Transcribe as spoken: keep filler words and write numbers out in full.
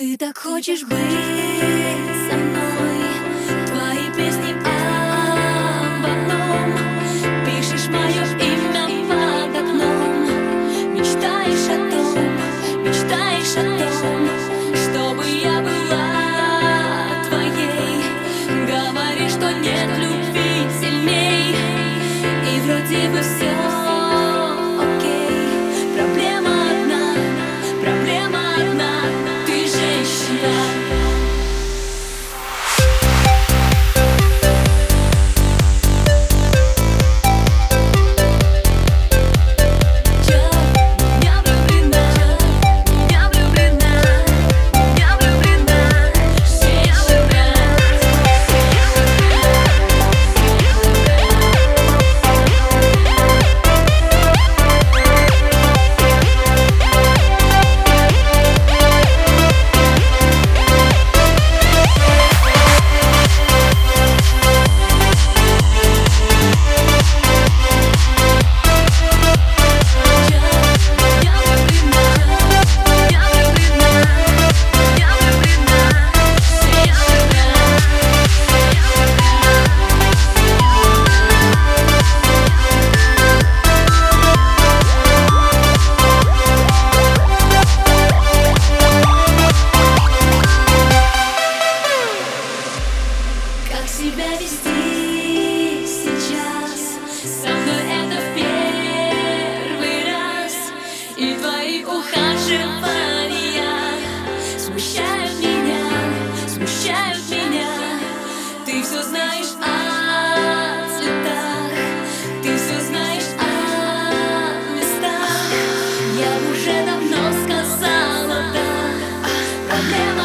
Ты так хочешь быть со мной, твои песни об одном. Пишешь мое имя под окном, мечтаешь о том, мечтаешь о том, чтобы я была твоей. Говоришь, что нет любви сильней, и вроде бы все окей. Проблема одна, проблема одна, ты женщина. Себя вести сейчас со мной это в первый раз, и твои ухаживания смущают меня, смущают меня. Ты все знаешь о цветах, ты все знаешь о местах. Я уже давно сказала да, проблема